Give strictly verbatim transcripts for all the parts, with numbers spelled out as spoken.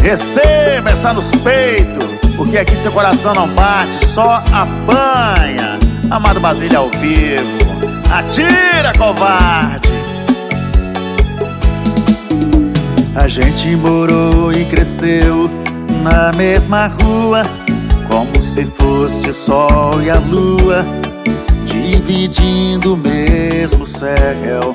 Receba essa nos peitos, porque aqui seu coração não bate, só apanha. Amado Basílio ao vivo, atira, covarde. A gente morou e cresceu na mesma rua, como se fosse o sol e a lua, dividindo o mesmo céu.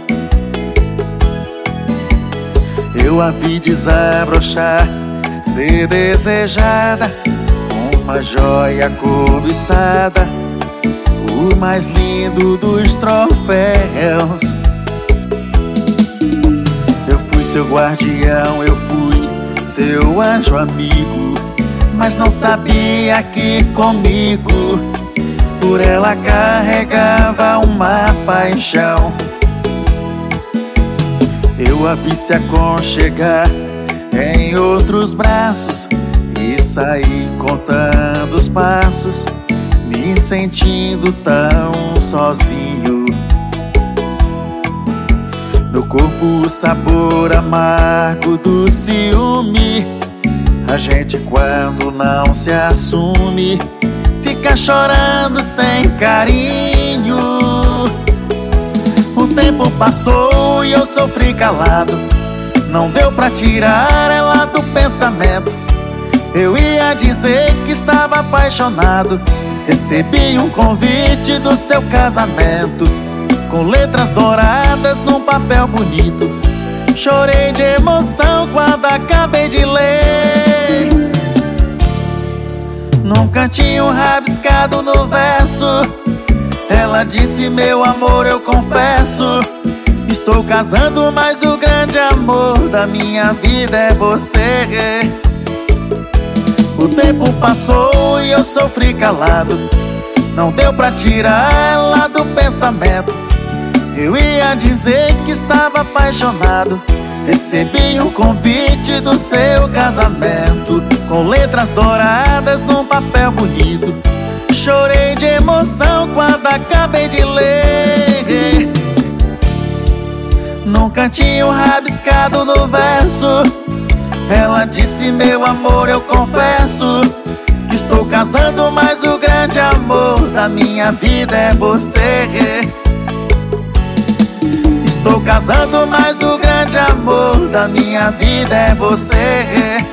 Eu a vi desabrochar, ser desejada, uma joia cobiçada, o mais lindo dos troféus. Eu fui seu guardião, eu fui seu anjo amigo, mas não sabia que comigo por ela carregava uma paixão. Eu a vi se aconchegar em outros braços e saí contando os passos, me sentindo tão sozinho. No corpo o sabor amargo do ciúme. A gente quando não se assume fica chorando sem carinho. O tempo passou e eu sofri calado, não deu pra tirar ela do pensamento. Eu ia dizer que estava apaixonado, recebi um convite do seu casamento, com letras douradas num papel bonito. Chorei de emoção quando acabei de ler. Num cantinho rabiscado no verso, ela disse: meu amor, eu confesso, estou casando, mas o grande amor da minha vida é você. O tempo passou e eu sofri calado, não deu pra tirar ela do pensamento. Eu ia dizer que estava apaixonado, recebi um convite do seu casamento, com letras douradas num papel bonito. Chorei de emoção quando acabei de ler. Num cantinho rabiscado no verso, ela disse: meu amor, eu confesso, que estou casando, mas o grande amor da minha vida é você. Estou casando, mas o grande amor da minha vida é você.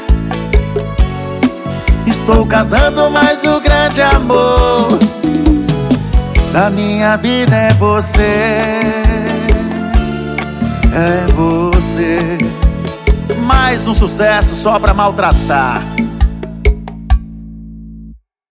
Estou casando, mas o grande amor da minha vida é você. É você. Mais um sucesso só pra maltratar.